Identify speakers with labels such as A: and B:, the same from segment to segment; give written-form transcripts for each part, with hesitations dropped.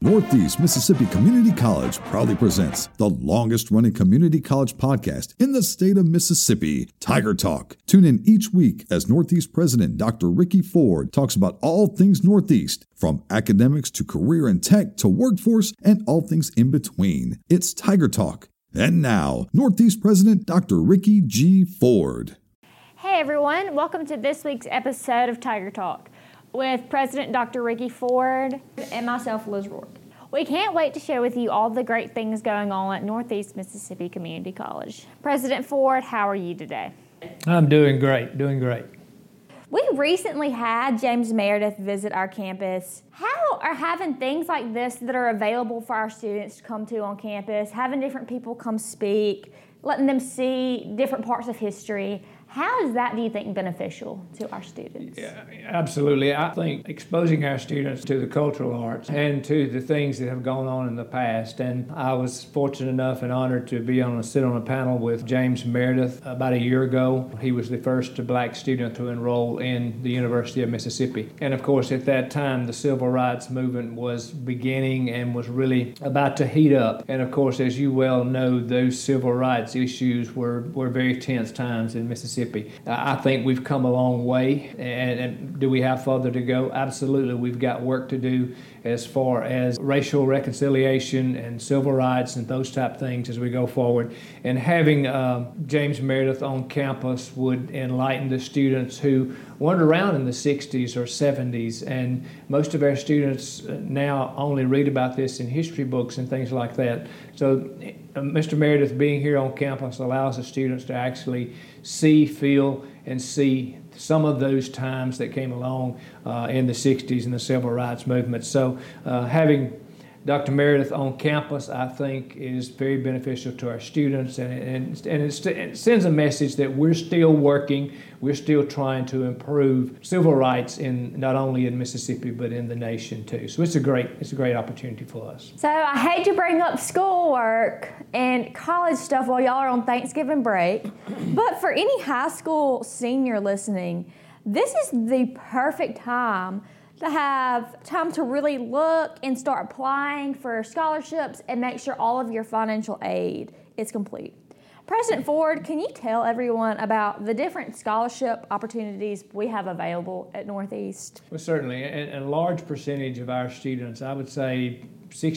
A: Northeast Mississippi Community College proudly presents the longest-running community college podcast in the state of Mississippi, Tiger Talk. Tune in each week as Northeast President Dr. Ricky Ford talks about all things Northeast, from academics to career and tech to workforce and all things in between. It's Tiger Talk. And now, Northeast President Dr. Ricky G. Ford.
B: Hey everyone, welcome to this week's episode of Tiger Talk with President Dr. Ricky Ford and myself, Liz Rourke. We can't wait to share with you all the great things going on at Northeast Mississippi Community College. President Ford, how are you today?
C: I'm doing great.
B: We recently had James Meredith visit our campus. How are having things like this that are available for our students to come to on campus, having different people come speak, letting them see different parts of history, how is that, do you think, beneficial to our students?
C: Yeah, absolutely. I think exposing our students to the cultural arts and to the things that have gone on in the past. And I was fortunate enough and honored to sit on a panel with James Meredith about a year ago. He was the first black student to enroll in the University of Mississippi. And of course, at that time, the civil rights movement was beginning and was really about to heat up. And of course, as you well know, those civil rights issues were very tense times in Mississippi. I think we've come a long way, and do we have further to go? Absolutely. We've got work to do as far as racial reconciliation and civil rights and those type things as we go forward. And having James Meredith on campus would enlighten the students who weren't around in the 60s or 70s, and most of our students now only read about this in history books and things like that. So Mr. Meredith being here on campus allows the students to actually see, feel, and see some of those times that came along in the 60s and the civil rights movement. So having Dr. Meredith on campus, I think, is very beneficial to our students, and it sends a message that we're still working, we're still trying to improve civil rights not only in Mississippi but in the nation too. So it's a great opportunity for us.
B: So I hate to bring up schoolwork and college stuff while y'all are on Thanksgiving break, but for any high school senior listening, this is the perfect time to have time to really look and start applying for scholarships and make sure all of your financial aid is complete. President Ford, can you tell everyone about the different scholarship opportunities we have available at Northeast?
C: Well, certainly, and a large percentage of our students, I would say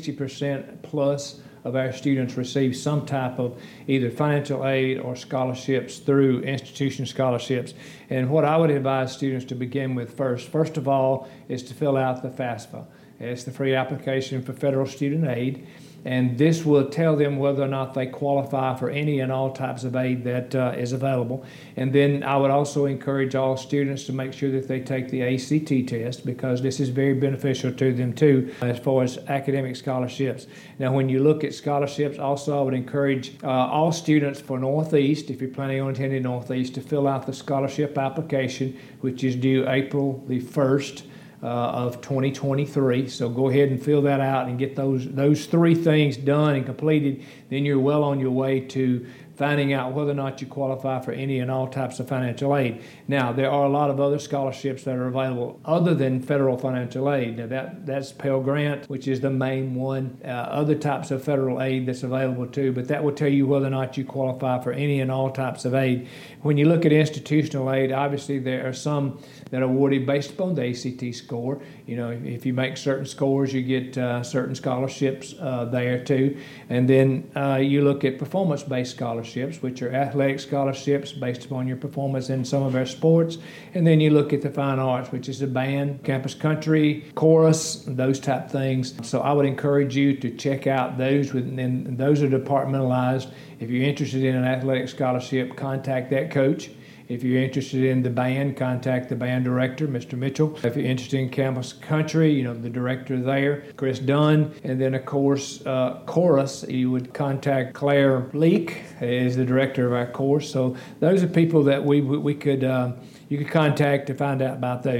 C: 60% plus of our students receive some type of either financial aid or scholarships through institution scholarships. And what I would advise students to begin with first of all, is to fill out the FAFSA. It's the free application for federal student aid. And this will tell them whether or not they qualify for any and all types of aid that is available. And then I would also encourage all students to make sure that they take the ACT test, because this is very beneficial to them too as far as academic scholarships. Now, when you look at scholarships, also I would encourage all students for Northeast, if you're planning on attending Northeast, to fill out the scholarship application, which is due April the 1st. Of 2023. So go ahead and fill that out and get those three things done and completed. Then you're well on your way to finding out whether or not you qualify for any and all types of financial aid. Now, there are a lot of other scholarships that are available other than federal financial aid. Now, that's Pell Grant, which is the main one. Other types of federal aid that's available too, but that will tell you whether or not you qualify for any and all types of aid. When you look at institutional aid, obviously there are some that are awarded based upon the ACT score. You know, if you make certain scores, you get certain scholarships there too. And then you look at performance-based scholarships, which are athletic scholarships based upon your performance in some of our sports. And then you look at the fine arts, which is the band, campus country, chorus, those type things. So I would encourage you to check out those, and those are departmentalized. If you're interested in an athletic scholarship, contact that coach. If you're interested in the band, contact the band director, Mr. Mitchell. If you're interested in campus country, the director there, Chris Dunn. And then, of course, chorus, you would contact Claire Leak, is the director of our course. So those are people that we could you could contact to find out about those.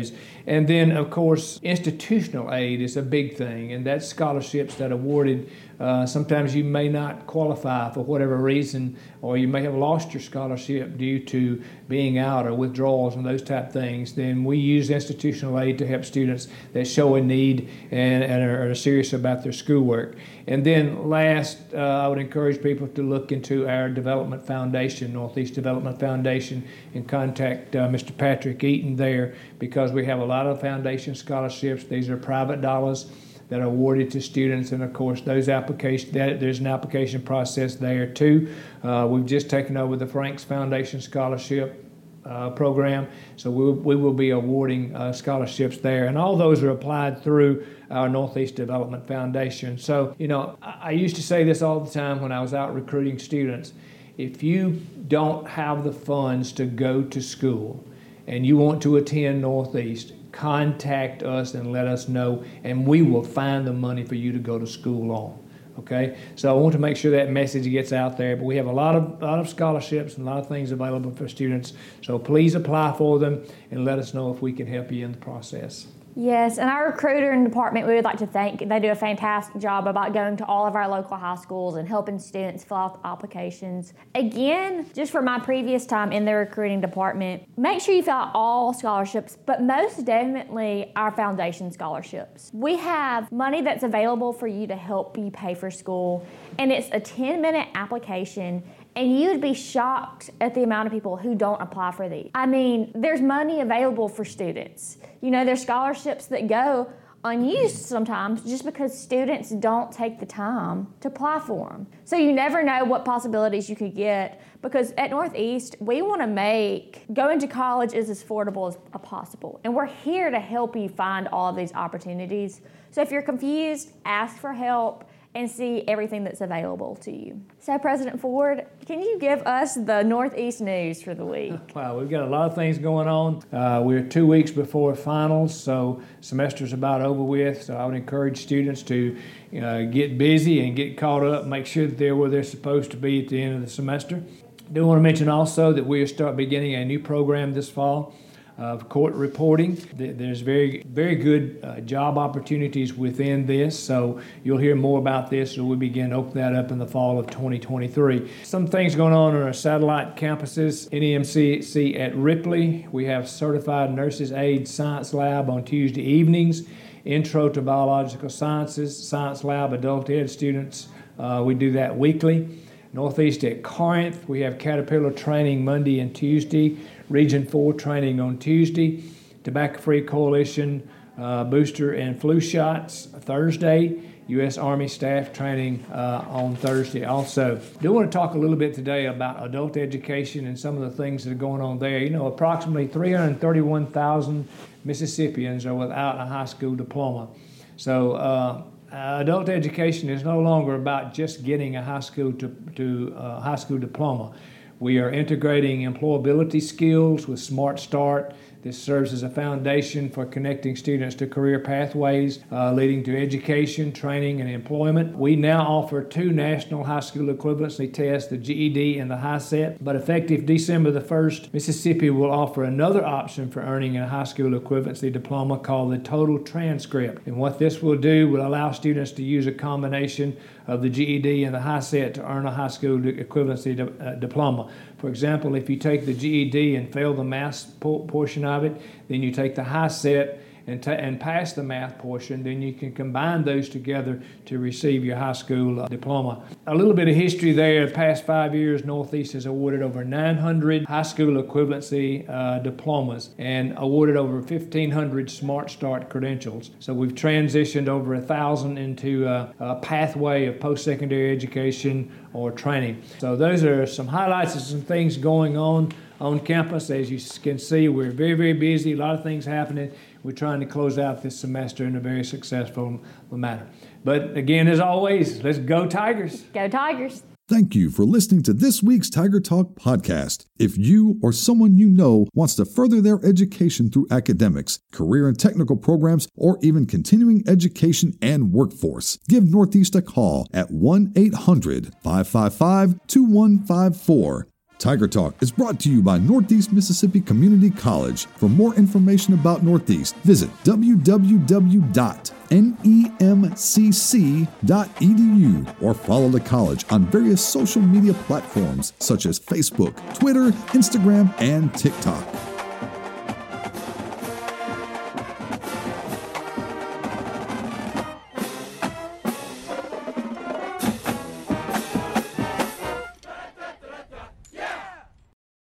C: And then, of course, institutional aid is a big thing, and that's scholarships that are awarded. Sometimes you may not qualify for whatever reason, or you may have lost your scholarship due to being out or withdrawals and those type things. Then we use institutional aid to help students that show a need and are serious about their schoolwork. And then last, I would encourage people to look into our development foundation, Northeast Development Foundation, and contact Mr. Patrick Eaton there, because we have a lot of foundation scholarships. These are private dollars that are awarded to students, and of course those applications, there's an application process there too. We've just taken over the Franks Foundation Scholarship program, so we will be awarding scholarships there, and all those are applied through our Northeast Development Foundation. So, you know, I used to say this all the time when I was out recruiting students: if you don't have the funds to go to school and you want to attend Northeast, contact us and let us know, and we will find the money for you to go to school on. Okay, so I want to make sure that message gets out there. But we have a lot of scholarships and a lot of things available for students. So please apply for them and let us know if we can help you in the process.
B: Yes, and our recruiting department, we would like to thank. They do a fantastic job about going to all of our local high schools and helping students fill out the applications. Again, just for my previous time in the recruiting department, make sure you fill out all scholarships, but most definitely our foundation scholarships. We have money that's available for you to help you pay for school, and it's a 10-minute application. And you would be shocked at the amount of people who don't apply for these. I mean, there's money available for students. You know, there's scholarships that go unused sometimes just because students don't take the time to apply for them. So you never know what possibilities you could get, because at Northeast, we want to make going to college as affordable as possible. And we're here to help you find all of these opportunities. So if you're confused, ask for help and see everything that's available to you. So President Ford, can you give us the Northeast news for the week?
C: Wow, we've got a lot of things going on. We're 2 weeks before finals, so semester's about over with. So I would encourage students to get busy and get caught up, make sure that they're where they're supposed to be at the end of the semester. I do want to mention also that we are beginning a new program this fall of court reporting. There's very, very good job opportunities within this, so you'll hear more about this as we begin to open that up in the fall of 2023. Some things going on our satellite campuses. NEMCC at Ripley, we have Certified Nurses Aid Science Lab on Tuesday evenings, Intro to Biological Sciences, Science Lab, Adult Ed students. We do that weekly. Northeast at Corinth, we have Caterpillar training Monday and Tuesday, Region 4 training on Tuesday, Tobacco Free Coalition booster and flu shots Thursday, U.S. Army staff training on Thursday also. I do want to talk a little bit today about adult education and some of the things that are going on there. You know, approximately 331,000 Mississippians are without a high school diploma. So adult education is no longer about just getting a high school high school diploma. We are integrating employability skills with Smart Start. This serves as a foundation for connecting students to career pathways, leading to education, training, and employment. We now offer 2 national high school equivalency tests, the GED and the HiSET. But effective December the 1st, Mississippi will offer another option for earning a high school equivalency diploma called the Total Transcript. And what this will do will allow students to use a combination of the GED and the HiSET to earn a high school equivalency diploma. For example, if you take the GED and fail the math portion of it, then you take the HiSET and pass the math portion, then you can combine those together to receive your high school diploma. A little bit of history there. The past 5 years, Northeast has awarded over 900 high school equivalency diplomas and awarded over 1,500 Smart Start credentials. So we've transitioned over 1,000 into a pathway of post-secondary education or training. So those are some highlights of some things going on campus. As you can see, we're very, very busy, a lot of things happening. We're trying to close out this semester in a very successful manner. But again, as always, let's go Tigers.
B: Go Tigers.
A: Thank you for listening to this week's Tiger Talk podcast. If you or someone you know wants to further their education through academics, career and technical programs, or even continuing education and workforce, give Northeast a call at 1-800-555-2154. Tiger Talk is brought to you by Northeast Mississippi Community College. For more information about Northeast, visit www.nemcc.edu or follow the college on various social media platforms such as Facebook, Twitter, Instagram, and TikTok.